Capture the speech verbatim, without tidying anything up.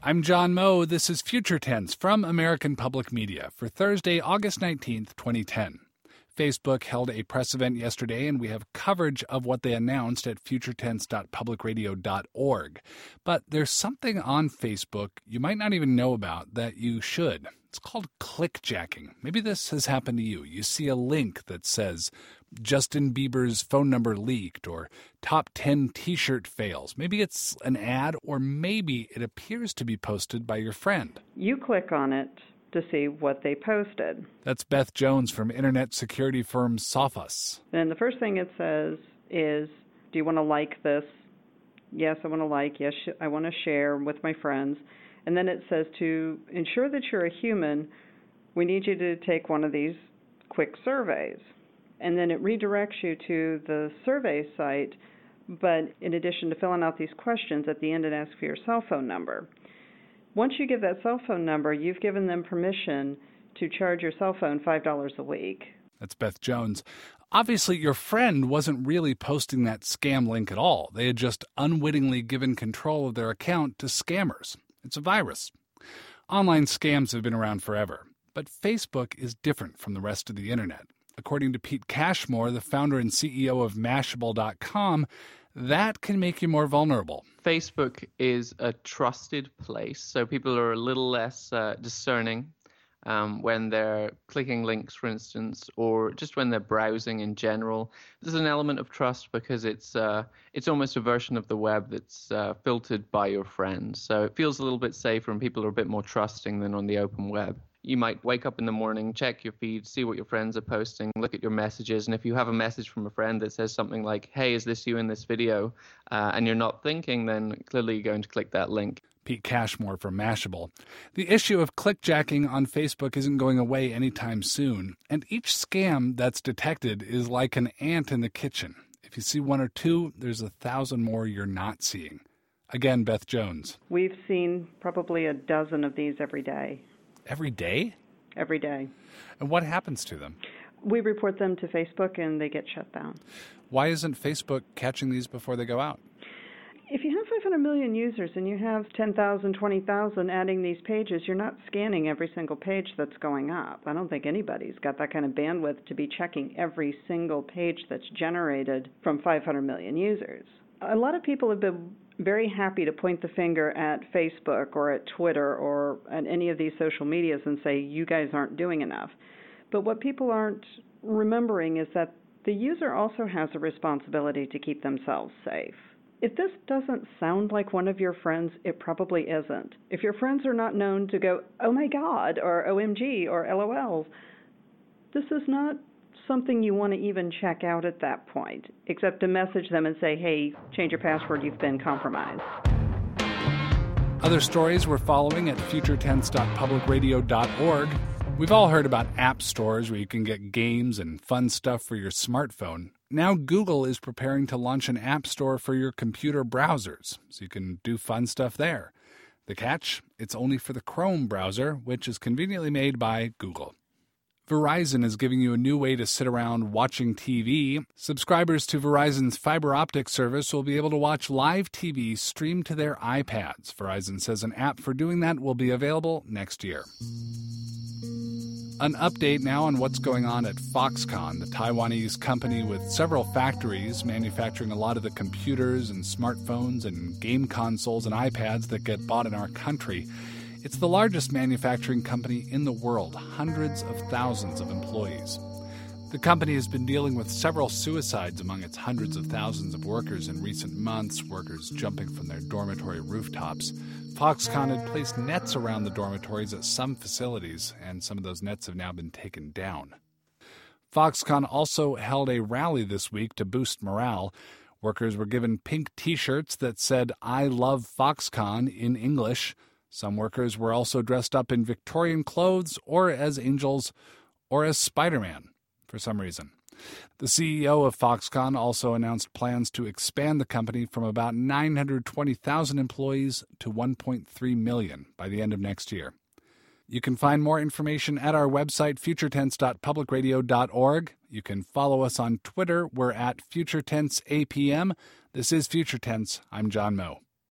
I'm John Moe. This is Future Tense from American Public Media for Thursday, August nineteenth, twenty ten. Facebook held a press event yesterday, and we have coverage of what they announced at future tense dot public radio dot org. But there's something on Facebook you might not even know about that you should. It's called clickjacking. Maybe this has happened to you. You see a link that says Justin Bieber's phone number leaked or top ten t-shirt fails. Maybe it's an ad, or maybe it appears to be posted by your friend. You click on it to see what they posted. That's Beth Jones from internet security firm Sophos. And the first thing it says is, do you want to like this? Yes, I want to like. Yes, I want to share with my friends. And then it says, to ensure that you're a human, we need you to take one of these quick surveys. And then it redirects you to the survey site, but in addition to filling out these questions, at the end it asks for your cell phone number. Once you give that cell phone number, you've given them permission to charge your cell phone five dollars a week. That's Beth Jones. Obviously, your friend wasn't really posting that scam link at all. They had just unwittingly given control of their account to scammers. It's a virus. Online scams have been around forever, but Facebook is different from the rest of the internet. According to Pete Cashmore, the founder and C E O of Mashable dot com, that can make you more vulnerable. Facebook is a trusted place, so people are a little less uh, discerning um, when they're clicking links, for instance, or just when they're browsing in general. There's an element of trust because it's uh, it's almost a version of the web that's uh, filtered by your friends. So it feels a little bit safer and people are a bit more trusting than on the open web. You might wake up in the morning, check your feed, see what your friends are posting, look at your messages, and if you have a message from a friend that says something like, hey, is this you in this video, uh, and you're not thinking, then clearly you're going to click that link. Pete Cashmore from Mashable. The issue of clickjacking on Facebook isn't going away anytime soon, and each scam that's detected is like an ant in the kitchen. If you see one or two, there's a thousand more you're not seeing. Again, Beth Jones. We've seen probably a dozen of these every day. Every day? Every day. And what happens to them? We report them to Facebook and they get shut down. Why isn't Facebook catching these before they go out? If you have five hundred million users and you have ten thousand, twenty thousand adding these pages, you're not scanning every single page that's going up. I don't think anybody's got that kind of bandwidth to be checking every single page that's generated from five hundred million users. A lot of people have been very happy to point the finger at Facebook or at Twitter or at any of these social medias and say, you guys aren't doing enough. But what people aren't remembering is that the user also has a responsibility to keep themselves safe. If this doesn't sound like one of your friends, it probably isn't. If your friends are not known to go, oh my God, or O M G, or LOL, this is not something you want to even check out at that point, except to message them and say, hey, change your password, you've been compromised. Other stories we're following at future tense dot public radio dot org. We've all heard about app stores where you can get games and fun stuff for your smartphone. Now Google is preparing to launch an app store for your computer browsers, so you can do fun stuff there. The catch? It's only for the Chrome browser, which is conveniently made by Google. Verizon is giving you a new way to sit around watching T V. Subscribers to Verizon's fiber optic service will be able to watch live T V streamed to their iPads. Verizon says an app for doing that will be available next year. An update now on what's going on at Foxconn, the Taiwanese company with several factories manufacturing a lot of the computers and smartphones and game consoles and iPads that get bought in our country. It's the largest manufacturing company in the world, hundreds of thousands of employees. The company has been dealing with several suicides among its hundreds of thousands of workers in recent months, workers jumping from their dormitory rooftops. Foxconn had placed nets around the dormitories at some facilities, and some of those nets have now been taken down. Foxconn also held a rally this week to boost morale. Workers were given pink T-shirts that said, I love Foxconn in English. Some workers were also dressed up in Victorian clothes or as angels or as Spider-Man for some reason. The C E O of Foxconn also announced plans to expand the company from about nine hundred twenty thousand employees to one point three million by the end of next year. You can find more information at our website, future tense dot public radio dot org. You can follow us on Twitter. We're at Future Tense A P M. This is Future Tense. I'm John Moe.